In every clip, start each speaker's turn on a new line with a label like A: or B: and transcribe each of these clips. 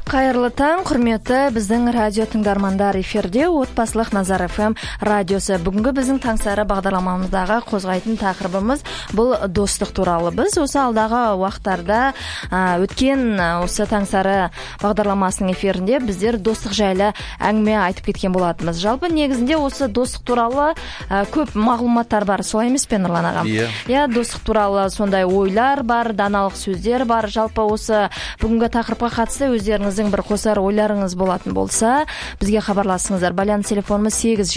A: Қайырлы таң, құрметті біздің радио тыңдармандар, эфирде отбасылық Назар ФМ радиосы. Бүгінгі біздің таңсары бағдарламамыздағы қозғайтын тақырыбымыз бұл достық туралы. Біз осы алдағы уақыттарда өткен осы таңсары бағдарламасының эфирінде біздер достық жайлы әңгіме айтып кеткен болатынбыз. Жалпы негізінде осы достық туралы көп мағлұматтар бар, солай емес пе, Нұрлан ағам? Иә, достық туралы сондай ойлар бар, даналық сөздер бар. Жалпы осы бүгінгі тақырыпқа қатысты өздеріңіздің бір қосар ойларыңыз болатын болса, бізге хабарласыңыздар. Байланыс телефонымыз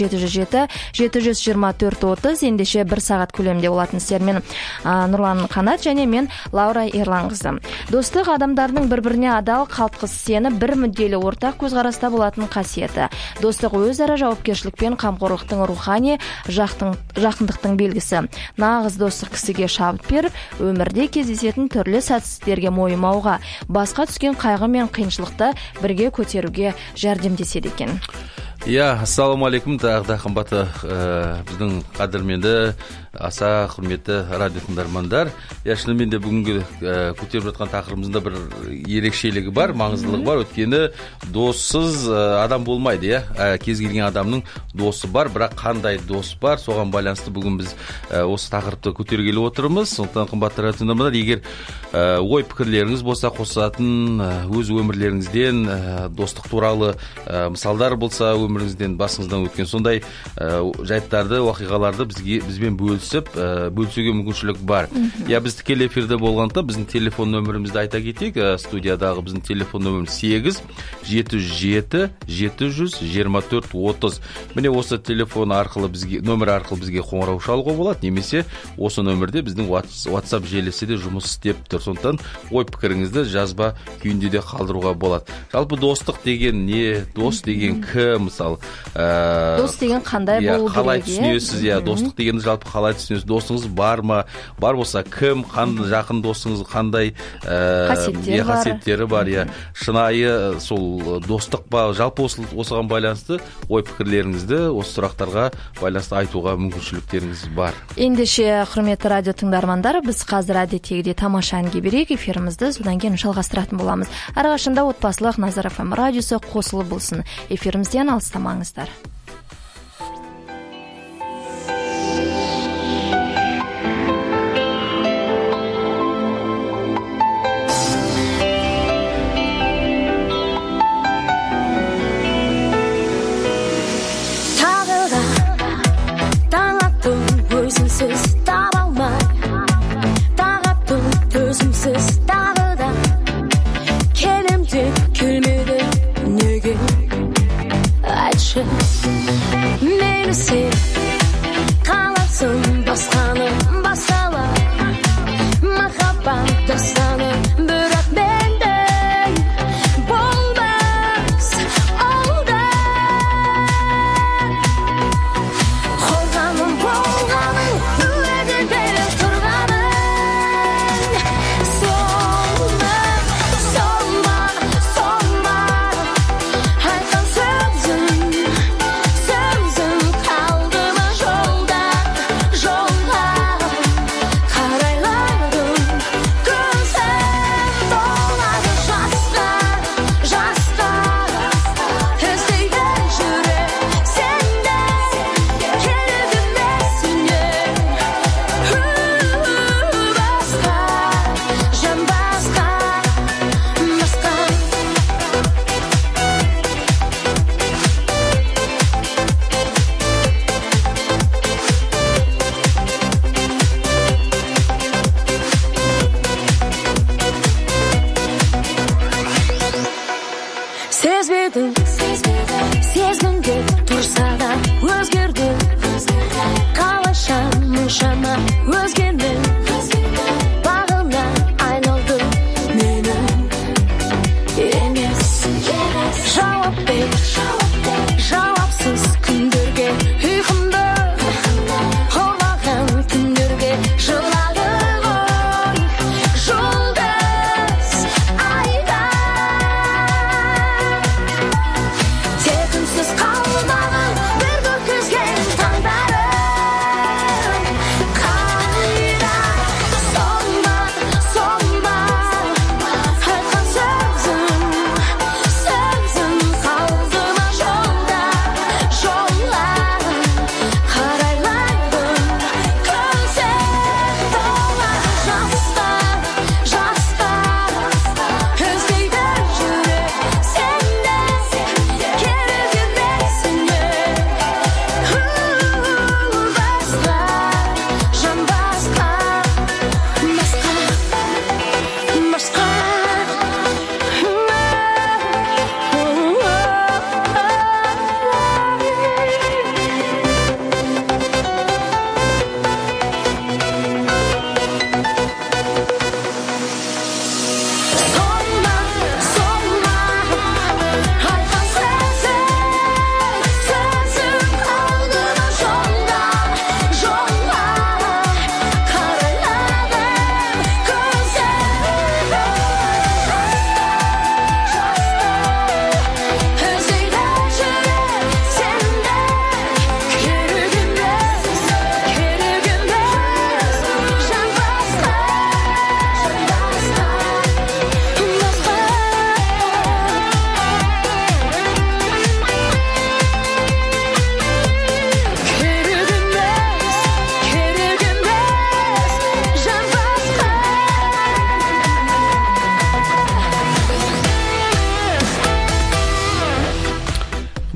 A: 877-724-30, ендеше бір сағат көлемінде болатын сіздермен Нұрлан Қанат және мен Лаура Ерланқызы. Достық адамдардың бір-біріне адал, қалтқысыз сені, бір мүдделі ортақ көзқараста болатын қасиеті. Достық өзара жауапкершілікпен қамқорлықтың рухани жақындықтың белгісі. Нағыз достық кісіге шабыт беріп, өмірде кездесетін түрлі сәтсіздіктерге мойымауға, басқа түскен қайғы мен қиыншылықты бірге көтеруге жәрдемдеседі екен.
B: Ассаламу-алейкум, тағы қымбатты біздің қадірменді, аса құрметті радио тыңдармандар. Шынымен де бүгінгі көтеріп жатқан тақырыбымызда бір ерекшелігі бар, маңыздылығы бар. Өйткені доссыз адам болмайды, кез келген адамның досы бар, бірақ қандай дос бар, соған байланысты бүгін біз осы тақырыпты көтергелі отырмыз. Сондықтан қымбатты радио тыңдармандар, егер ой пікірлеріңіз болса, қосатын өз өмірлеріңізден достық туралы мысалдар болса, өміріңізден басыңыздан өткен сондай жайттарды, оқиғаларды бізбен бөлісуге мүмкіншілік бар. Біз тікелей эфирде болғанда біздің телефон нөмірімізді айта кетейік. Студиядағы біздің телефон нөміріміз 8-7-7-724-30. Міне осы телефон арқылы нөмір арқылы бізге қоңырау шалуға болады, немесе осы нөмірде біздің WhatsApp желісі де жұмыс істеп тұр. Сондықтан ой пікіріңізді жазба күйінде де қалдыруға болады. Жалпы достық деген не? Дос деген кім? Мысалы,
A: дос деген қандай болу керек?
B: Қалай түсінесіз? Достық дегенді жалпы қалай түсінесіз? Досыңыз бар ма? Бар болса кім? Жақын досыңыз қандай қасиеттері бар? Шынайы сол достық ба? Жалпы осыған байланысты ой пікірлеріңізді осы сұрақтарға байланысты айтуға мүмкіншіліктеріңіз бар.
A: Ендеше құрметті радио тыңдармандар, біз қазір әдеттегідей тамаша әнге берейік, эфирімізді содан кейін жалғастыратын боламыз. Әрқашанда отбасылық Назар ФМ радиосы қосылып болсын. Эфирімізден алыстамаңыздар.
C: Meni sev, kalasın baskanı basala, mahabbat dastanı bırak benden, olmaz oldu. Korganım üvede berip turganın, solma haykan sözün. Karaylardım, gözler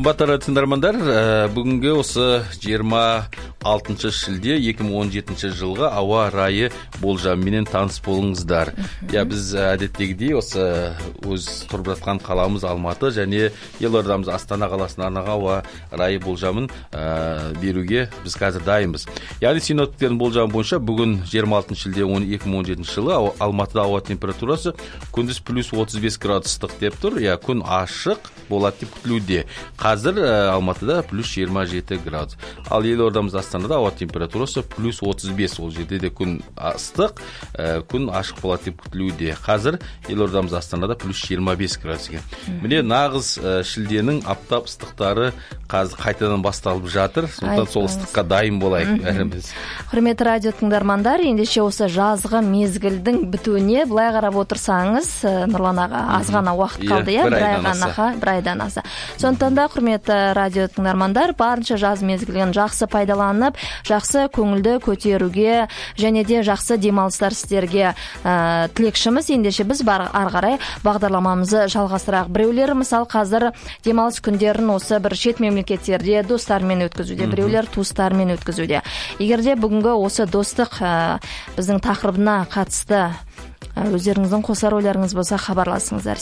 B: Қымбатты радио тыңдармандар, бүгінгі осы 26 шілде 2017 жылғы ауа райы болжамымен таныс болыңыздар. Біз әдеттегідей осы өз тұрып жатқан қаламыз Алматы және елордамыз Астана қаласына арналған ауа райы болжамын беруге біз қазір дайынбыз. Яғни синоптиктердің болжамы бойынша бүгін 26 шілде 2017 жылы Алматыда ауа температурасы күндіз плюс 35 градустық деп тұр. Күн ашық болады деп күтілуде. Қазір Алматыда плюс 27 градус. Ал елордамыз Астанада ауа температурасы плюс 35. Ол жерде де күн ыстық, күн ашық болады деп күтілуде. Қазір елордамыз Астанада плюс 25 градус екен. Міне нағыз шілденің аптап ыстықтары қазір қайтадан басталып жатыр. Сондықтан сол ыстыққа дайын болайық бәріміз.
A: Құрметті радио тыңдармандар, ендеше осы жазғы мезгілдің бітуіне былай қарап отырсаңыз, Нұрлан аға, аз ғана уақыт қалды, бір айдан аса. Сондықтан да құрметті радио тыңдармандар, барынша жаз мезгілін жақсы пайдаланып, жақсы көңілді көтеруге және де жақсы демалыстар сіздерге тілекшіміз. Ендеше біз ары қарай бағдарламамызы жалғастырақ. Біреулер мысалы қазір демалыс күндерін осы бір шет мемлекеттерде достармен өткізуде, біреулер туыстармен өткізуде. Егерде бүгінгі осы достық біздің тақырыбына қатысты өздеріңіздің қосар ойларыңыз болса хабарласыңыздар.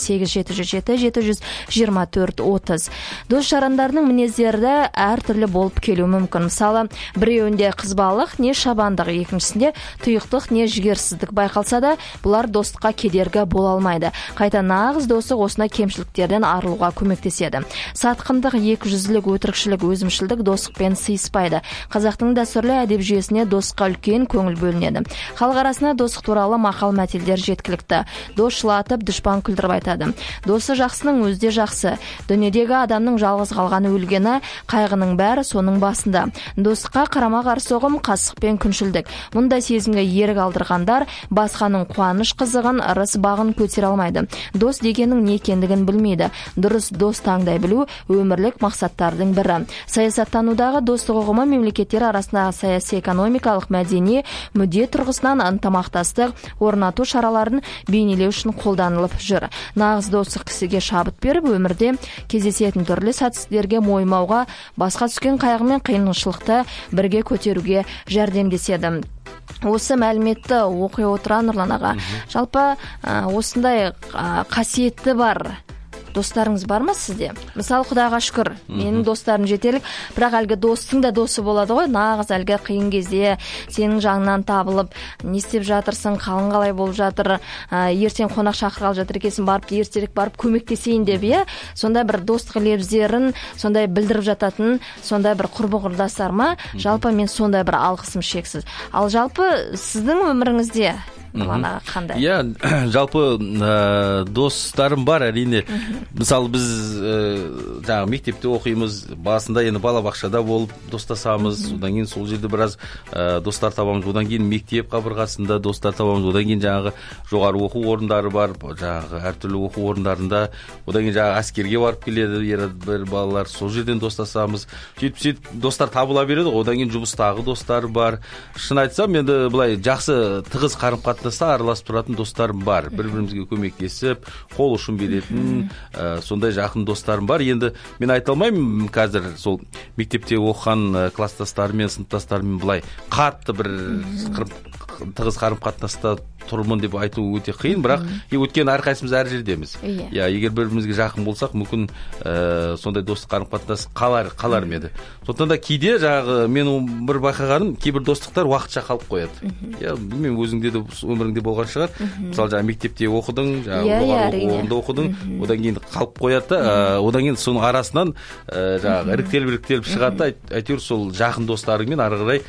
A: 8777-724-30. Дос жарандарының мінездері әртүрлі болып келуі мүмкін. Мысалы, біреуінде қызбалық, не шабандық, екіншісінде тұйықтық, не жігерсіздік байқалса да, бұлар достыққа кедергі бола алмайды. Қайта нағыз достық осына кемшіліктерден арылуға көмектеседі. Сатқындық, екіжүзділік, өтірікшілік, өзімшілдік достықпен сыйыспайды. Қазақтың дәстүрлі әдеп жүйесіне достыққа үлкен көңіл бөлінеді. Халық арасында достық туралы мақал мәтелдер жеткілікті. Дос жылатып, дұшпан күлдіріп айтады. Досы жақсының өзде жақсы. Дүниедегі адамның жалғыз қалғаны өлгені, қайғының бәрі соның басында. Достыққа қарама-қарсы ұғым, қасықпен күншілдік. Мұндай сезімге ерік алдырғандар басқаның қуаныш қызығын, ырыс бағын көтере алмайды. Дос дегеннің не екендігін білмейді. Дұрыс дос таңдай білу өмірлік мақсаттардың бірі. Саясаттанудағы достық ұғымы мемлекеттер арасындағы саяси, экономикалық, мәдени мүдде тұрғысынан ынтымақтастық орнату шараларын бейнелеу үшін қолданылып жүр. Нағыз достық кісіге шабыт беріп, өмірде кездесетін түрлі сәтсіздіктерге мойымауға, басқа түскен қайғы мен қиыншылықты бірге көтеруге жәрдемдеседі. Осы мәліметті оқи отыра Нұрлан аға, жалпы осындай қасиеті бар достарыңыз бар ма сізде? Мысалы, Құдайға шүкір, менің достарым жетерлік, бірақ әлгі достың да досы болады ғой, нағыз әлгі қиын кезде сенің жағынан табылып, не істеп жатырсың, қалың қалай болып жатыр, ертең қонақ шақырғалы жатыр екенсің, барып ертерек барып көмектесейін деп, сондай бір достық лебіздерін сондай білдіріп жататын, сондай бір құрбы құрдастар ма? Жалпы мен сондай бір алғысым шексіз. Ал жалпы сіздің өміріңізде қандай?
B: Жалпы достарым бар, әрине. Мысалы, біз мектепте оқимыз, басында енді балабақшада болып достасамыз, одан кейін сол жерде біраз достар табамыз, одан кейін мектеп қабырғасында достар табамыз, одан кейін жоғары оқу орындары бар, әртүрлі оқу орындарында, одан кейін әскерге барып келеді, бір балалар, сол жерден достасамыз, сөйтіп достар табыла береді, одан кейін жұмыстағы достар бар. Шын айтсам, енді былай жақсы тығыз қарым-қатынаста араласып тұратын достарым бар. Бір-бірімізге көмектесіп, қол ұшын беретін, сондай жақын достарым бар. Енді мен айта алмаймын, қазір сол мектепте оқыған класстастарымен, сыныптастарымен былай қатты бір тығыз қарым-қатынаста тұрмын деп айту өте қиын, бірақ өткен әрқайсымыз әр жердеміз. Егер бірімізге жақын болсақ, мүмкін сондай достық қарым-қатынас қалар ма еді. Сондықтан да кейде мен бір байқағаным, кейбір достықтар уақытша қалып қояды. Білмеймін, өзіңде де өміріңде болған шығар. Мысалы, мектепте оқыдың, жоғары оқу орнында оқыдың, одан кейін қалып қояды, одан кейін соның арасынан іріктеліп шығады, әйтеуір сол жақын достарыңмен ары қарай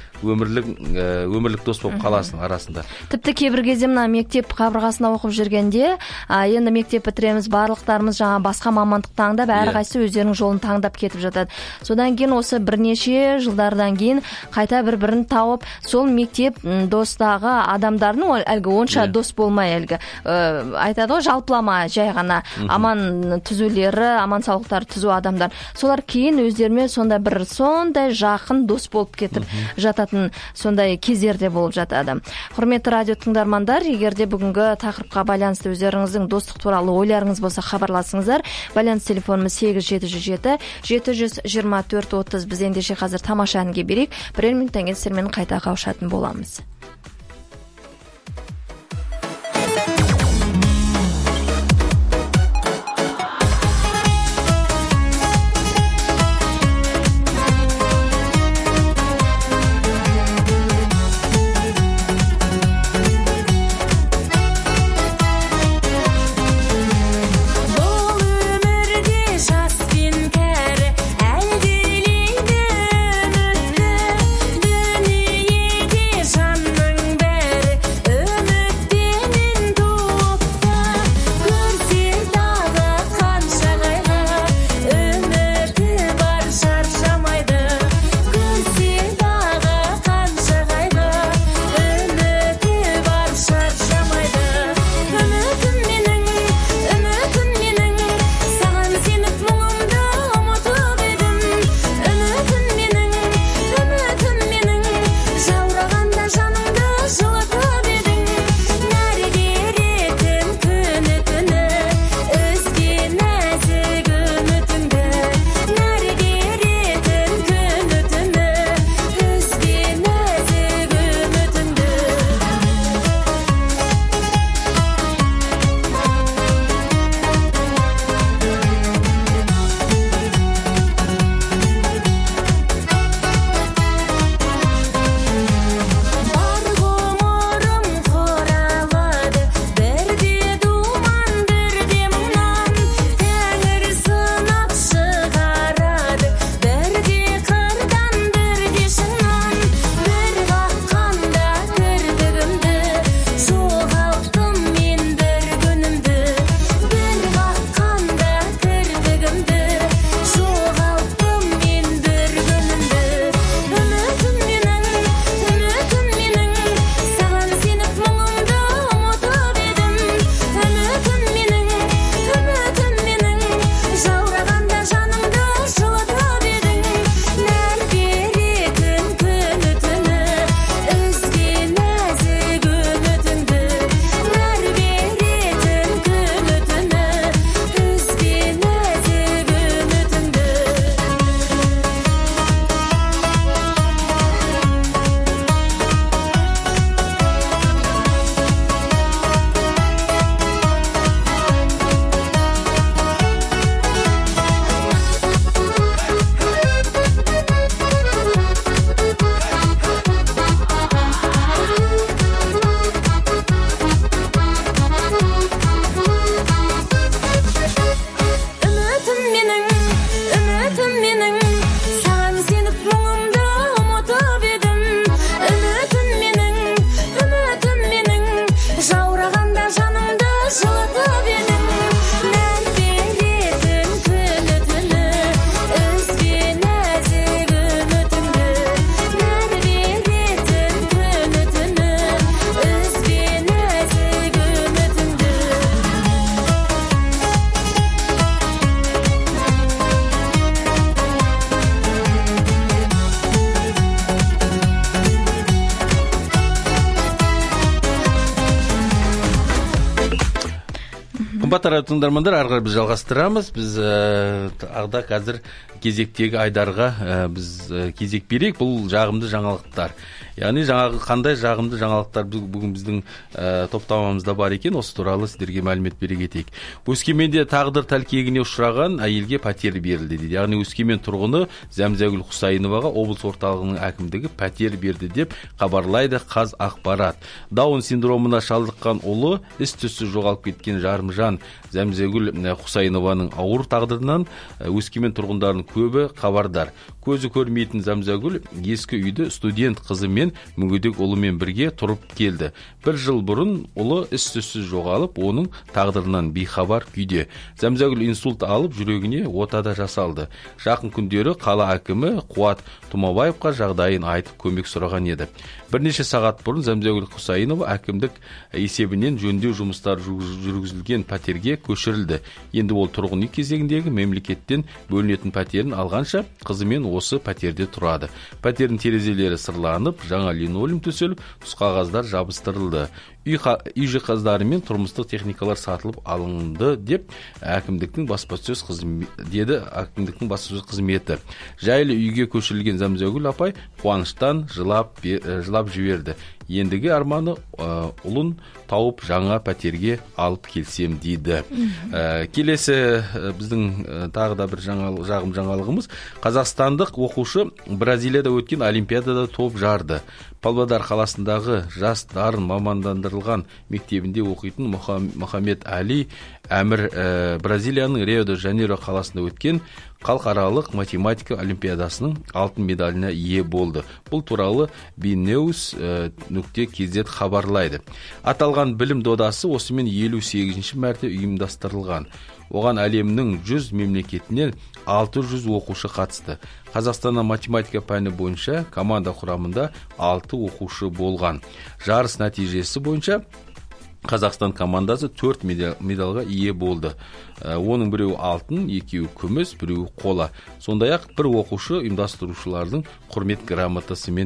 B: өмірлік дос болып қаласың арасында.
A: Тіпті кейбір кезде мына мектеп қабырғасында оқып жүргенде, енді мектеп бітіреміз, барлықтарымыз басқа мамандық таңдап, әрқайсысы өздерінің жолын таңдап кетіп жатады. Содан кейін осы бірнеше жылдардан кейін қайта бір-бірін тауып, сол мектеп достағы адамдардың әлгі онша дос болмай, әлгі айтады ғой, жалпылама жай ғана аман түзулері, аман саулықтар түзу адамдар. Солар кейін өздерімен сондай жақын дос болып кетіп жататын сондай кездерде болып жатады. Құрметті радио тыңдармандар, тыңдармандар, егерде бүгінгі тақырыпқа байланысты өздеріңіздің достық туралы ойларыңыз болса хабарласыңыздар. Байланыс телефонымыз 8707 724-30. Біз ендеше қазір тамаша әнге берейік. Бірер минуттан кейін сіздермен қайта қауышатын боламыз.
B: Қымбатты тыңдармандар, ары қарай біз жалғастырамыз. Біз ағда қазір кезектегі Айдарға біз кезек берейік. Бұл жағымды жаңалықтар. Яғни жаңағы қандай жағымды жаңалықтар бүгін біздің топтамамызда бар екен, осы туралы сіздерге мәлімет бере кетейік. Өскеменде тағдыр тәлкегіне ұшыраған әйелге пәтер берілді дейді. Яғни Өскемен тұрғыны Зәмзәгүл Құсайыноваға облыс орталығының әкімдігі пәтер берді деп хабарлайды Қазақпарат. Даун синдромына шалдыққан ұлы із-түзсіз жоғалып кеткен жарымжан Зәмзәгүл Құсайынованың ауыр тағдырынан Өскемен тұрғындарының көбі хабардар. Көзі көрмейтін Зәмзәгүл ескі үйді студент қызымен мүгедек ұлымен бірге тұрып келді. Бір жыл бұрын ұлы із-түзсіз жоғалып, оның тағдырынан бейхабар күйде. Зәмзәгүл инсульт алып, жүрегіне отада жасалды. Жақын күндері қала әкімі Қуат Тұмабаевқа жағдайын айтып көмек сұраған еді. Бірнеше сағат бұрын Зәмзәгүл Құсайынова әкімдік есебінен жөндеу жұмыстары жүргізілген пәтерге көшірілді. Енді ол тұрғын үй кезегіндегі мемлекеттен бөлінетін пәтерін алғанша қызымен осы пәтерде тұрады. Пәтердің терезелері сырланып, жаңа линолеум төселіп, тұсқағаздар жабыстырылды. үй жиһаздары мен тұрмыстық техникалар сатылып алынды деп әкімдіктің баспасөз қызметі. Жайлы үйге көшірілген Замзагүл апай қуаныштан жылап жіберді. Ендігі арманы ұлын тауып жаңа пәтерге алып келсем дейді. Келесі біздің тағы да бір жаңалығымыз. Қазақстандық оқушы Бразилияда өткен Олимпиадада топ жарды. Павлодар қаласындағы жас дарын мамандандырылған мектебінде оқитын Мұхаммед Али Әмір Бразилияның Рио-де-Жанейро қаласында өткен халықаралық математика олимпиадасының алтын медаліне ие болды. Бұл туралы bnews.kz хабарлайды. Аталған білім додасы осымен 58-ші мәрте ұйымдастырылған. Оған әлемнің 100 мемлекетінен 600 оқушы қатысты. Қазақстанның математика пәні бойынша команда құрамында 6 оқушы болған. Жарыс нәтижесі бойынша Қазақстан командасы 4 медалға ие болды. Оның біреуі алтын, екеуі күміс, біреуі қола. Сондай-ақ бір оқушы ұйымдастырушылардың құрмет грамотасымен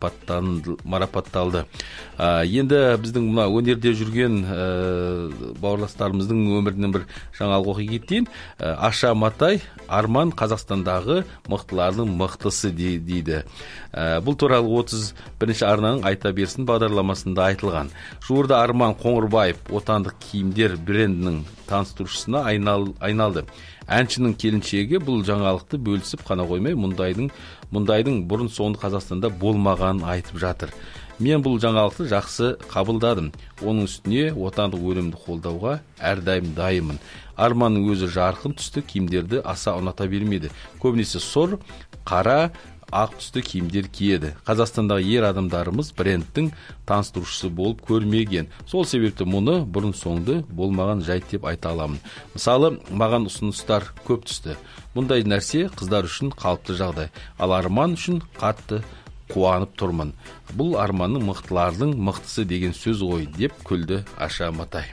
B: марапатталды. Енді біздің мына өнерде жүрген бауырластарымыздың өмірінен бір жаңалық оқи кетейін. Аша Матай Арман Қазақстандағы мықтылардың мықтысы дейді. Бұл туралы 31-ші арнаның айта берсін бағдарламасында айтылған. Жуырда Арман Қоңырбаев отандық киімдер брендінің таныстырушысына айналды. Әншінің келіншегі бұл жаңалықты бөлісіп қана қоймай, мұндайдың бұрын соңды Қазақстанда болмағанын айтып жатыр. Мен бұл жаңалықты жақсы қабылдадым. Оның үстіне отандық өнімді қолдауға әрдайым дайынмын. Арманның өзі жарқын түсті киімдерді аса ұната бермейді. Көбінесе сұр, қара, ақ түсті киімдер киеді. Қазақстандағы ер адамдарымыз брендтің таныстырушысы болып көрмеген. Сол себепті мұны бұрын соңды болмаған жайт деп айта аламын. Мысалы, маған ұсыныстар көп түсті. Мұндай нәрсе қыздар үшін қалыпты жағдай. Ал Арман үшін қатты қуанып тұрмын. Бұл Арманның мықтылардың мықтысы деген сөз ғой деп күлді Аша Матай.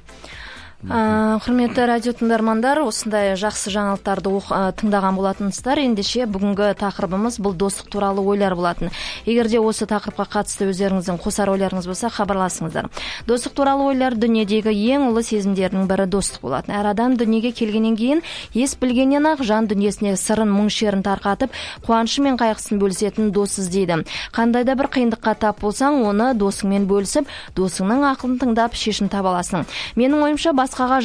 A: Құрметті радио тыңдармандар, осындай жақсы жаңалықтарды тыңдаған болатынсыздар. Ендеше бүгінгі тақырыбымыз бұл достық туралы ойлар болатын. Егер де осы тақырыпқа қатысты өздеріңіздің қосар ойларыңыз болса, хабарласыңыздар. Достық туралы ойлар дүниедегі ең ұлы сезімдердің бірі достық болатын. Әр адам дүниеге келгеннен кейін ес білгеннен ақ жан дүниесіне сырын, мұң шерін тарқатып, қуанышы мен қайғысын бөлісетін дос іздейді. Қандай да бір қиындыққа тап болсаң, оны досыңмен бөлісіп, досыңның ақылын тыңдап, шешім таба аласың. Менің ойымша, басқаға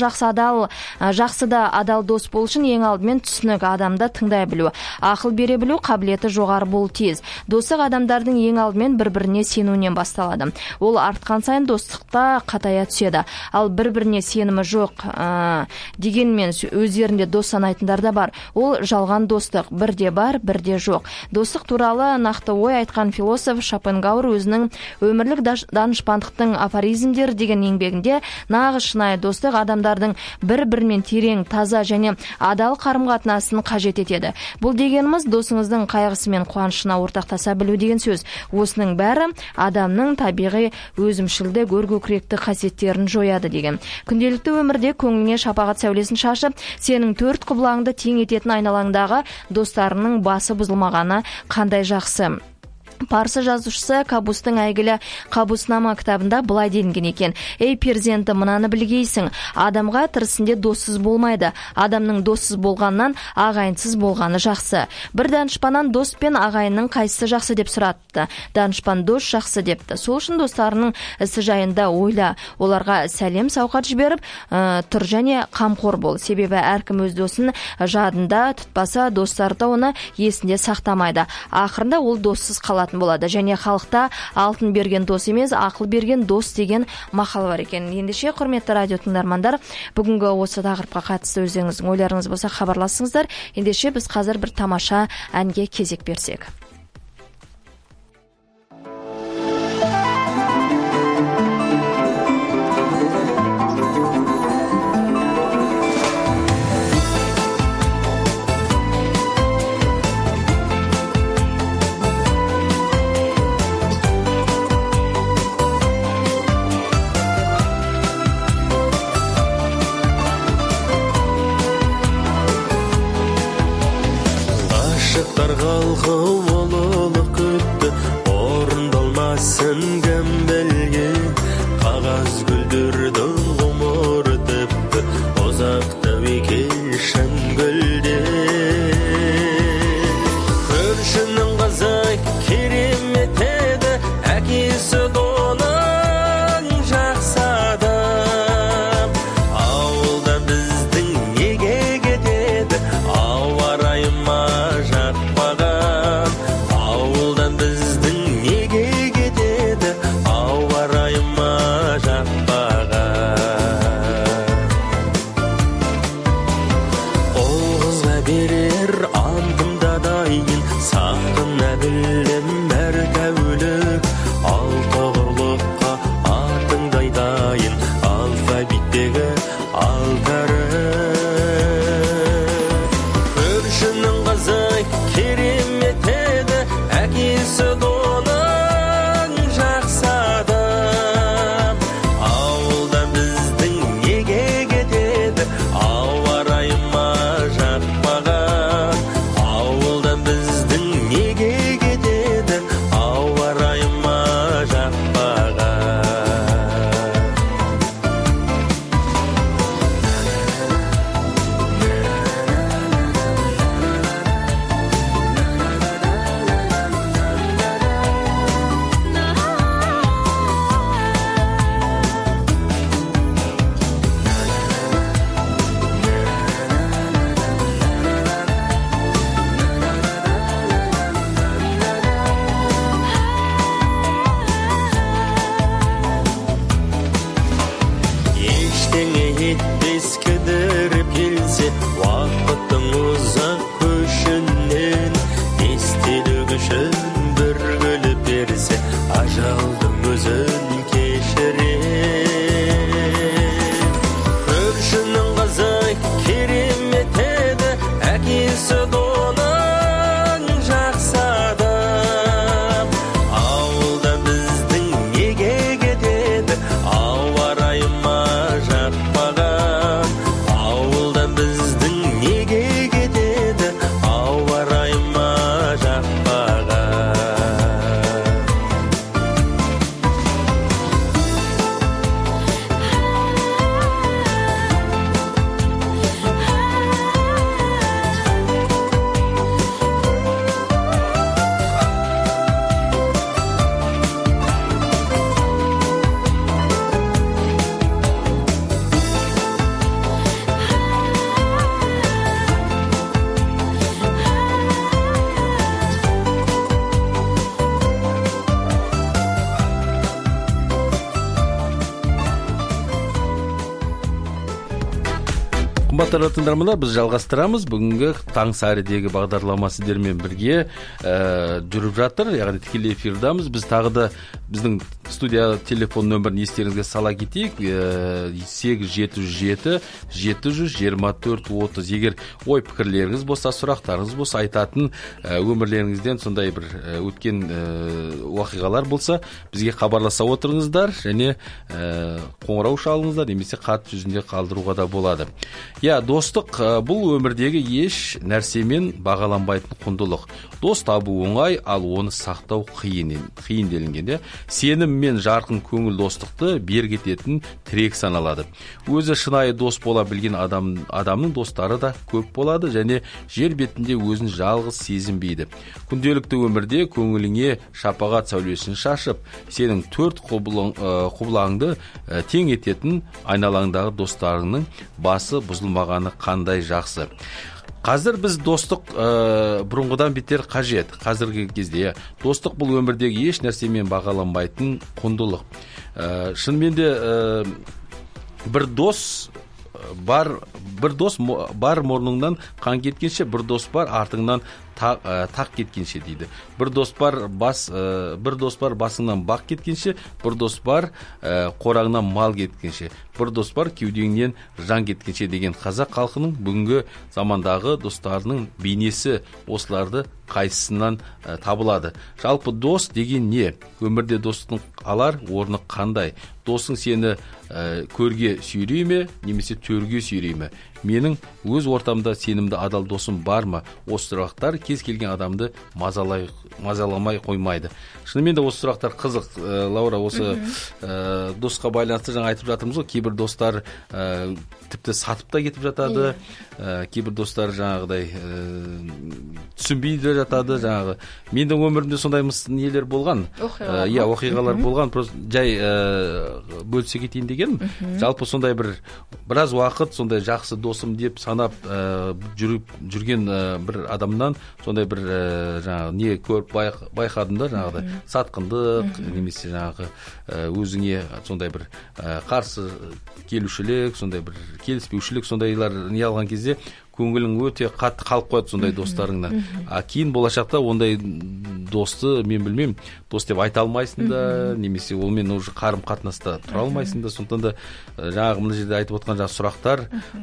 A: жақсы да адал дос болу үшін ең алдымен түсінік адамды тыңдай білу, ақыл бере білу қабілеті жоғары болу тиіс. Достық адамдардың ең алдымен бір-біріне сенуінен басталады. Ол артқан сайын достықта қатая түседі. Ал бір-біріне сенімі жоқ дегенмен өздерінде дос санайтындар да бар. Ол жалған достық, бірде бар, бірде жоқ. Достық туралы нақты ой айтқан философ Шопенгауэр өзінің өмірлік данышпандықтың афоризмдері деген еңбегінде нағыз шынайы достық адамдардың бір-бірімен терең, таза және адал қарым-қатынасын қажет етеді. Бұл дегеніміз досыңыздың қайғысы мен қуанышына ортақтаса білу деген сөз. Осының бәрі адамның табиғи өзімшілдік, өркөкіректі қасиеттерін жояды деген. Күнделікті өмірде көңіліне шапағат сәулесін шашып, сенің төрт құбылаңды тең ететін айналаңдағы достарының басы бұзылмағаны қандай жақсы. Парсы жазушысы Кабустың әйгілі Кабуснама кітабында былай делінген екен: «Ей перзенті, мынаны білгейсің, адамға тірісінде доссыз болмайды. Адамның доссыз болғаннан ағайынсыз болғаны жақсы». Бір данышпаннан дос пен ағайынның қайсысы жақсы деп сұратты. Данышпан дос жақсы депті. Сол үшін достарының ісі жайында ойла, оларға сәлем сауқат жіберіп тұр және қамқор бол. Себебі әркім өз досын жадында тұтпаса, достары оны есінде сақтамайды. Ақырында ол доссыз қалады болады. Және халықта алтын берген дос емес, ақыл берген дос деген мақал бар екен. Ендеше, құрметті радио тыңдармандар, бүгінгі осы тақырыпқа қатысты өздеріңіздің ойларыңыз болса, хабарласыңыздар. Ендеше біз қазір бір тамаша әнге кезек берсек.
D: Қалқы сағына білдім әр тәулік алты құрлыққа атыңдай дайын алфавиттегі алтары көршінің қызы керемет еді әкесі доның жақсы адам ауылдан біздің неге кетеді ауа райы ма жақпаған ауылдан біздің неге кетеді ауа райы ма жақпаған ештеңе етпес кідіріп келсе уақыттың ұзақ көшінен естелік үшін бір күліп берсе ажалдың өзін кешірер көршінің қызы керемет еді әкесі доның жақсы адам ауылдан біздің неге кетеді ауа райы ма жақпаған ауылдан біздің неге кетеді ауа райы ма жақпаған
B: Қымбатты тыңдармандар, біз жалғастырамыз. Бүгінгі таң сәрідегі бағдарлама сіздермен бірге жүріп жатыр. Яғни тікелей эфирдамыз. Біз тағы да біздің студия телефон нөмірін естеріңізге сала кетейік. 877 724 30. Егер ой пікірлеріңіз болса, сұрақтарыңыз болса, айтатын өмірлеріңізден сондай бір өткен уақиғалар болса, бізге хабарласа отырыңыздар және қоңырау шалыңыздар, немесе хат жүзінде қалдыруға да болады. Достық бұл өмірдегі еш нәрсемен бағаланбайтын құндылық. Дос табу оңай, ал оны сақтау қиын делінген. Сенім мен жарқын көңіл достықты берік ететін тірек саналады. Өзі шынайы дос бола білген адамның достары да көп болады және жер бетінде өзін жалғыз сезінбейді. Күнделікті өмірде көңіліңе шапағат сәулесін шашып, сенің төрт құбылаңды тең ететін айналаңдағы достарыңның басы бұзылмағаны қандай жақсы. Қазір біз достық бұрынғыдан бетер қажет. Қазіргі кезде достық бұл өмірдегі еш нәрсемен бағаланбайтын құндылық. Шынымен де бір дос бар мұрныңнан қан кеткенше, бір дос бар артыңнан тақ кеткенше дейді. Бір дос бар басыңнан бақ кеткенше, бір дос бар қораңнан мал кеткенше, бір дос бар кеудеңнен жан кеткенше деген қазақ халқының бүгінгі замандағы достарының бейнесі осыларды қайсысынан табылады. Жалпы дос деген не? Өмірде достықтың алар орны қандай? Досың сені көрге сүйрей ме, немесе төрге сүйрей ме? Менің өз ортамда сенімді адал досым бар ма? Осы сұрақтар кез келген адамды мазаламай қоймайды. Шынымен де осы сұрақтар қызық. Лаура, осы досқа байланысты жаңа айтып жатырмыз ғой, кейбір достар тіпті сатып та кетіп жатады, кейбір достар жаңағыдай түсінбей де жатады. Жаңағы менің өмірімде сондай нелер болған, оқиғалар болған. Просто жай бөлісе кетейін дегенім. Жалпы сондай біраз уақыт сондай жақсы досым деп санап жүрген бір адамнан сондай бір жаңағы не көріп байқадым да, жаңағыдай сатқындық, немесе жаңағы өзіңе сондай бір қарсы келушілік, сондай бір келіспеушілік, сондайлар не алған кезде көңілің өте қатты қалып қояды сондай достарыңнан. Кейін болашақта ондай досты мен білмеймін, дос деп айта алмайсың да, немесе олмен уже қарым-қатынаста тұра алмайсың да. Сондықтан да жаңағы мына жерде айтып отқан жаңағы сұрақтар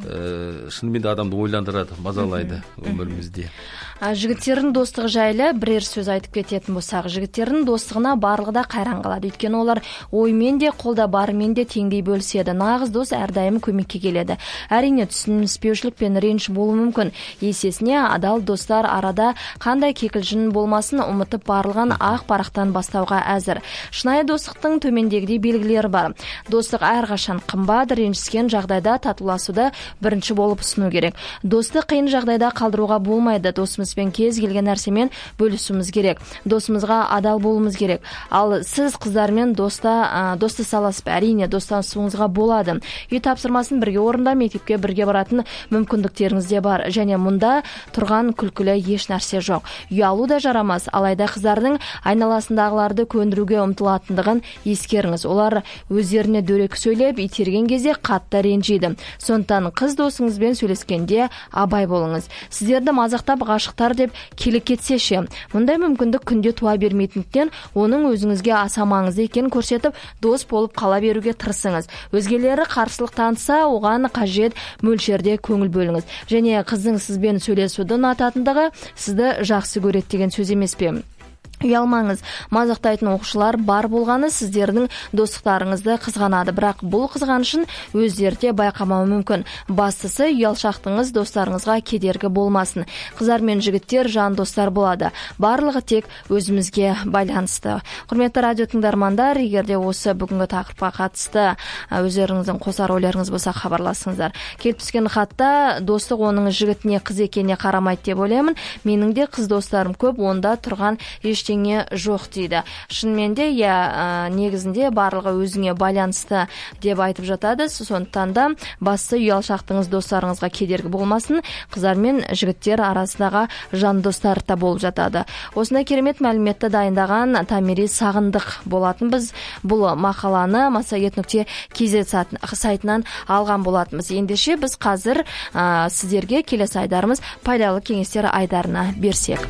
B: шынымен де адамды ойландырады, мазалайды өмірімізде.
A: Жігіттердің достығы жайлы бірер сөз айтып кететін болсақ, жігіттердің достығына барлығы да қайран қалады. Өйткені олар оймен де, қолда барымен де теңдей бөліседі. Нағыз дос әрдайым көмекке келеді. Әрине түсініспеушілік пен реніш болуы мүмкін. Есесіне адал достар арада қандай кикілжің болмасын ұмытып барылған ақ парақтан бастауға әзір. Шынайы достықтың төмендегідей белгілері бар. Достық әрқашан қымбат, ренжіскен жағдайда татуласуды бірінші болып ұсыну керек. Досты қиын жағдайда қалдыруға болмайды. Досымызбен кез келген нәрсемен бөлісуіміз керек. Досымызға адал болуымыз керек. Ал сіз қыздармен досты саласып, әрине достасуыңызға болады. Үй тапсырмасын бірге орында, мектепке бірге баратын мүмкіндіктеріңіз де бар. Және мұнда тұрған күлкілі еш нәрсе жоқ. Ұялу да жарамас. Алайда қыздардың айналасындағыларды көндіруге ұмтылатындығын ескеріңіз. Олар өздеріне дөрекі сөйлеп, итерген кезде қатты ренжиді. Сондықтан қыз досыңызбен сөйлескенде абай болыңыз. Сіздерді мазақтап ғашықтар деп келіп кетсе ше. Мұндай мүмкіндік күнде туа бермейтіндіктен оның өзіңізге аса маңызды екенін көрсетіп, дос болып қала беруге тырысыңыз. Өзгелері қарсылық танытса, оған қажет мөлшерде көңіл бөліңіз. Және қыздың сізбен сөйлесуді ұнататындығы сізді жақсы көреді деген сөз емес пе? Ұялмаңыз. Мазақтайтын оқушылар бар болғаны сіздердің достықтарыңызды қызғанады, бірақ бұл қызғанышын өздері де байқамауы мүмкін. Бастысы ұялшақтыңыз достарыңызға кедергі болмасын. Қыздар мен жігіттер жан достар болады. Барлығы тек өзімізге байланысты. Құрметті радио тыңдармандар, егерде осы бүгінгі тақырыпқа қатысты өздеріңіздің қосар ойларыңыз болса хабарласыңыздар. Келіп түскен хатта достық оның жігітіне қыз екеніне қарамайды деп ойлаймын. Менің де қыз достарым көп, онда тұрған ештеңе жоқ дейді. Шынымен де негізінде барлығы өзіңе байланысты деп айтып жатады. Сондықтан да басты ұялшақтыңыз достарыңызға кедергі болмасын. Қыздар мен жігіттер арасындағы жан достар да болып жатады. Осындай керемет мәліметті дайындаған Тамери Сағындық болатын. Біз бұл мақаланы massagет.kz сайтынан алған болатынбыз. Ендеше біз қазір сіздерге келесі айдарымыз пайдалы кеңестер айдарына берсек.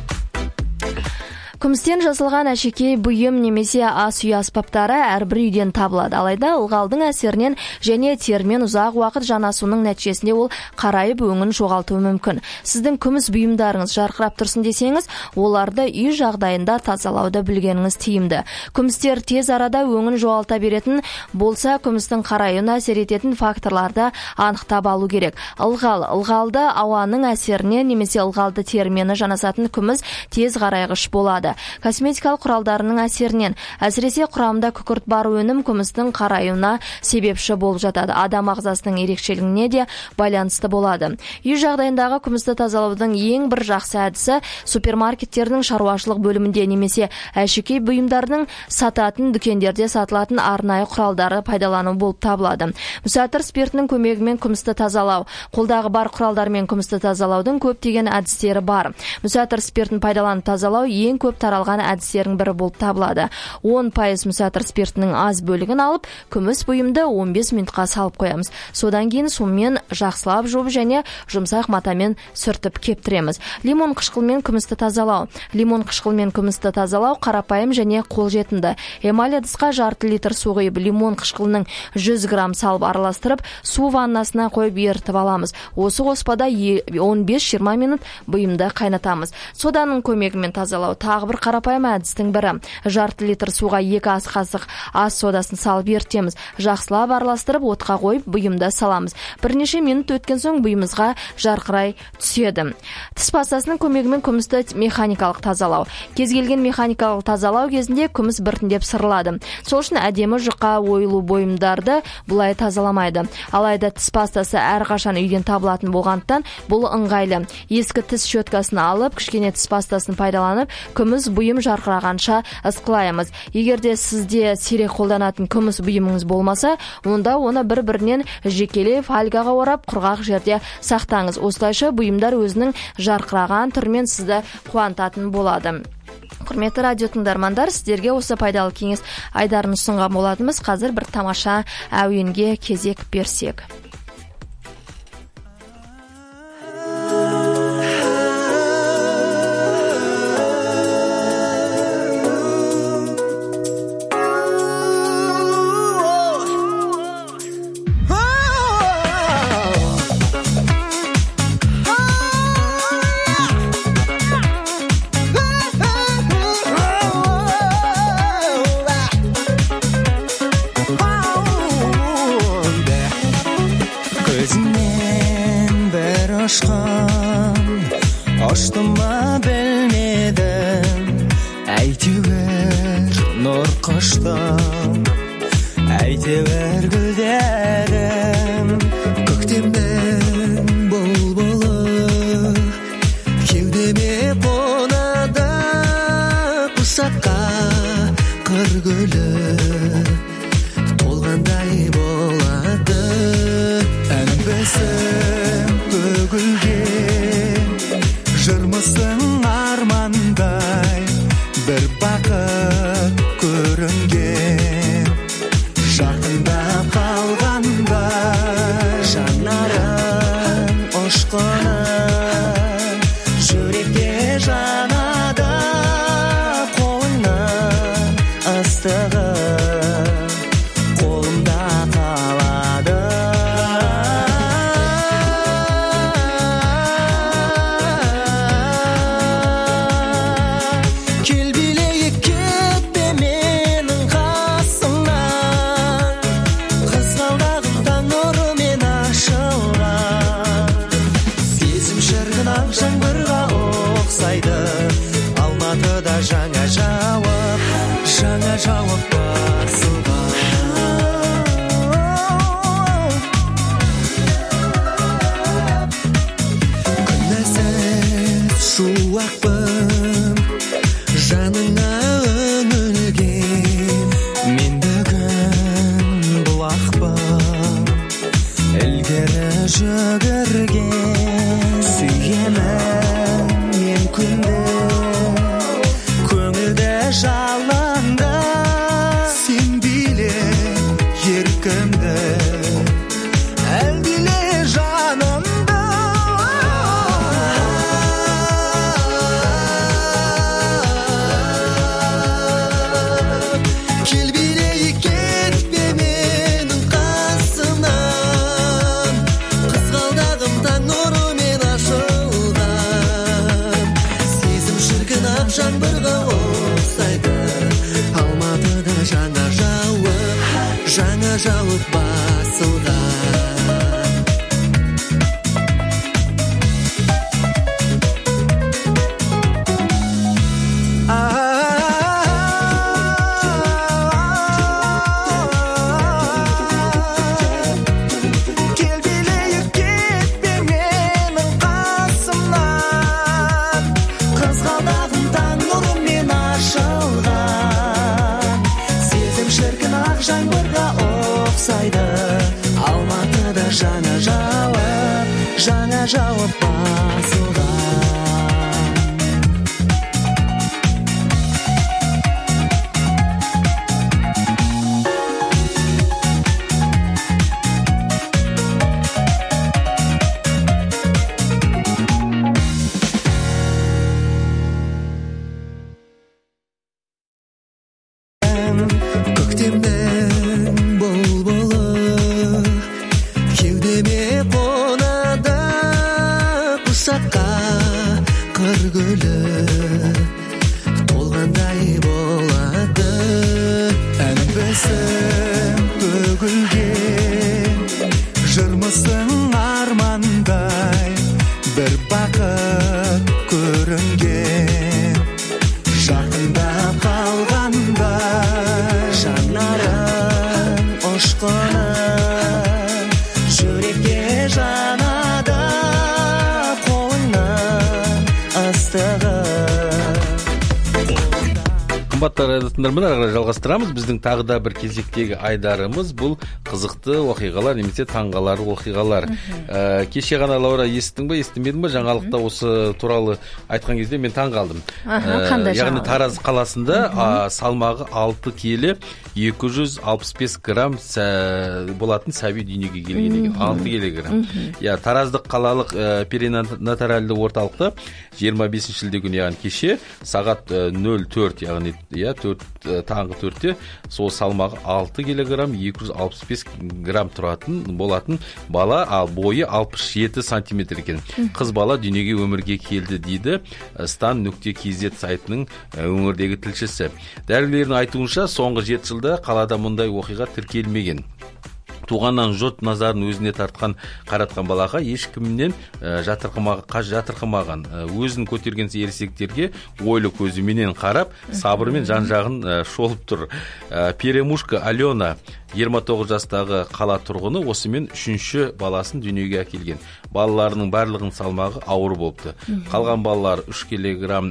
A: Күмістен жасалған әшекей, бұйым немесе ас үй аспаптары әрбір үйден табылады. Алайда ылғалдың әсерінен және термен ұзақ уақыт жанасуының нәтижесінде ол қарайып өңін жоғалтуы мүмкін. Сіздің күміс бұйымдарыңыз жарқырап тұрсын десеңіз, оларды үй жағдайында тазалауды білгеніңіз тиімді. Күмістер тез арада өңін жоғалта беретін болса, күмістің қараюына әсер ететін факторларды анықтап алу керек. Ылғалды ауаның әсерінен немесе ылғалды термені жанасатын күміс тез қарайғыш болады. Косметикалық құралдарының әсерінен, әсіресе құрамында күкірт бар өнім күмістің қараюына себепші болып жатады. Адам ағзасының ерекшелігіне де байланысты болады. Үй жағдайындағы күмісті тазалаудың ең бір жақсы әдісі супермаркеттердің шаруашылық бөлімінде немесе әшекей бұйымдардың сататын дүкендерде сатылатын арнайы құралдары пайдалану болып табылады. Мүсәтір спиртінің көмегімен күмісті тазалау. Қолдағы бар құралдармен күмісті тазалаудың көптеген әдістері бар. Мүсәтір спиртін пайдаланып тазалау ең көп таралған әдістердің бірі болып табылады. 10% мүсәтір спиртінің аз бөлігін алып, күміс бұйымды 15 минутқа салып қоямыз. Содан кейін сумен жақсылап жуып және жұмсақ матамен сүртіп кептіреміз. Лимон қышқылмен күмісті тазалау. Лимон қышқылмен күмісті тазалау қарапайым және қолжетімді. Эмаль ыдысқа жарты литр су құйып, лимон қышқылының 100 грамм салып араластырып, су ваннасына қойып ерітіп аламыз. Осы қоспада 15-20 минут бұйымды қайнатамыз. Соданың көмегімен тазалау тағы бір қарапайым әдістің бірі. Жарты литр суға 2 ас қасық ас содасын салып ерітеміз. Жақсылап араластырып отқа қойып бұйымды саламыз. Бірнеше минут өткен соң бұйымызға жарқырай түседі. Тіс пастасының көмегімен күмісті механикалық тазалау. Кез келген механикалық тазалау кезінде күміс біртіндеп сырылады. Сол үшін әдемі жұқа ойлы бұйымдарды бұлай тазаламайды. Алайда тіс пастасы әрқашан үйден табылатын болғандықтан бұл ыңғайлы. Ескі тіс щеткасын алып, кішкене тіс пастасын пайдаланып, күміс бұйым жарқырағанша ысқылаймыз. Егерде сізде сирек қолданатын күміс бұйымыңыз болмаса, онда оны бір-бірінен жекелей фольгаға орап, құрғақ жерде сақтаңыз. Осылайша бұйымдар өзінің жарқыраған түрімен сізді қуантатын болады. Құрметті радио тыңдармандар, сіздерге осы пайдалы кеңес айдарын ұсынған болатынбыз. Қазір бір тамаша әуенге кезек берсек.
E: өзіңнен бір ұшқын ұштым ба білмедім әйтеуір нұр құштым әйтеуір гүлдедім көктемнің бұлбұлы кеудеме қонады құшаққа қыр гүлі толғандай болады әнбісің төгілген жырмысың армандай бір бақыт көрінген жақындап қалғандай жанарың ұшқыны жүрекке жанады қолыңның ыстығы қолымда қалады кел билейік кетпе менің қасымнан қызғалдағым таң нұрымен ашылған сезім шіркін ақ жаңбырға ұқсайды алматыда жаңа жауып басылған күнәсіз шуақпын жаныңа үңілген мен бүгін бұлақпын ілгері жүгірген сүйемін мен күнді көңілді жалынды сен биле еркімді әлдиле жанымды кел билейік кетпе менің қасымнан қызғалдағым таң нұрымен ашылған сезім шіркін ақ жаңбырға ұқсайды алматыда жаңа жауып басылған кел билейік кетпе менің қасымнан қызғалдағым таң нұрымен ашылған сезім шіркін ақ жаңбырға ұқсайды алматыда жаңа жауып басылған көктемнің бұлбұлы кеудеме қонады құшаққа қыр гүлі толғандай болады әнбісің төгілген жырмысың армандай бір бақыт көрінген жақындап қалғандай жанарың ұшқыны жүрекке жанады қолыңның ыстығы
B: қымбатты радио тыңдармандар, ары қарай жалғастырамыз. Біздің тағы да бір кезектегі айдарымыз бұл қызықты оқиғалар немесе таңғалар оқиғалар. Кеше ғана Лаура естің бе, естімедің бе? Жаңалықта осы туралы айтқан кезде мен таң қалдым. Яғни Тараз қаласында салмағы 6 келі 265 грамм болатын сәби дүниеге келген екен. 6 килограмм. Тараздық қалалық перинатальды орталықта 25 шілде күні, яғни кеше сағат 04, яғни таңғы 4-те сол салмағы 6 килограмм 265 грамм тұратын болатын бала, ал бойы 67 сантиметр екен. Қыз бала дүниеге өмірге келді дейді stan.kz сайтының өңірдегі тілшісі. Дәрігерлердің айтуынша соңғы 7 жылда қалада мұндай оқиға тіркелмеген. туғаннан жұрт назарын өзіне қаратқан балаға ешкімнен жатырқамаған, өзін көтерген ересектерге ойлы көзіменен қарап, сабырмен жан-жағын шолып тұр. Перемушка Алена 29 жастағы қала тұрғыны осымен 3-ші баласын дүниеге әкелген. Балаларының барлығының салмағы ауыр болыпты. Қалған балалар 3 килограмм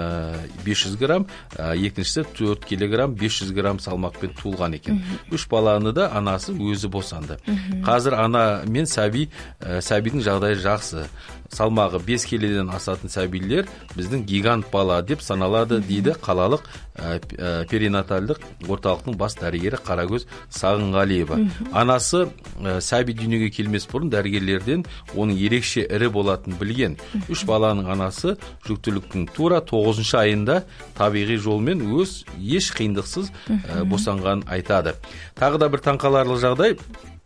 B: 500 грамм, екіншісі 4 килограмм 500 грамм салмақпен туылған екен. 3 баланы да анасы өзі босанды. Қазір ана мен сәбидің жағдайы жақсы. Салмағы 5 келеден асатын сәбилер біздің гигант бала деп саналады, дейді қалалық перинаталдық орталықтың бас дәрігері Қарагөз Сағынғалиева. Анасы сәби дүниеге келмес бұрын дәрігерлерден оның ерекше ірі болатын білген. 3 баланың анасы жүктіліктің тура 9-шы айында табиғи жолмен еш қиындықсыз босанған айтады. Тағы да бір таңқаларлық жағдай,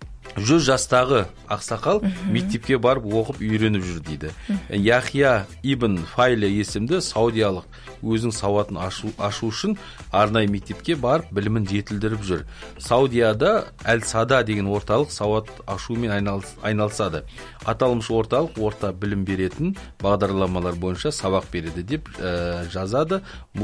B: 100 жастағы ақсақал мектепке барып оқып үйреніп жүр, дейді. Яхия ибн Файле есімді саудиялық өзінің сауатын ашу үшін арнайы мектепке барып білімін жетілдіріп жүр. Саудияда Әл-Сада деген орталық сауат ашумен айналысады. Аталмыш орталық орта білім беретін бағдарламалар бойынша сабақ береді деп жазады